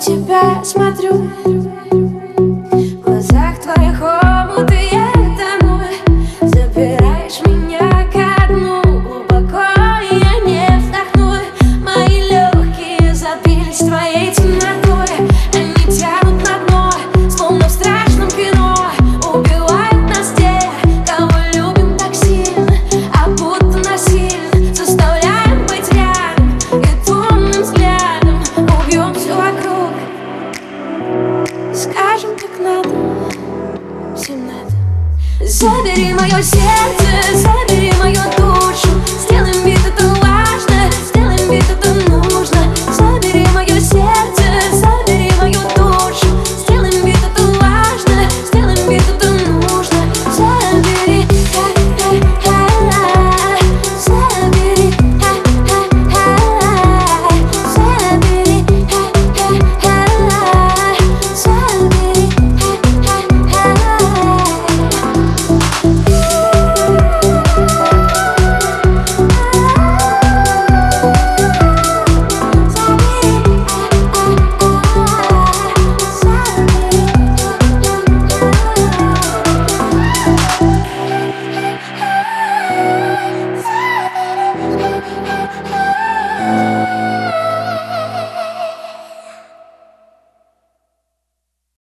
тебя смотрю, в глазах твоих омут, и я тону. Забираешь меня ко дну глубоко, и я не вздохну. Мои легкие забились твоей темнотой. Они тянут на дно, словно в страшном кино. Убивают нас те, кого любим так сильно, а будто насильно заставляем быть рядом. И томным взглядом убьем все вокруг. Скажем, как надо, всем надо. Забери мое сердце.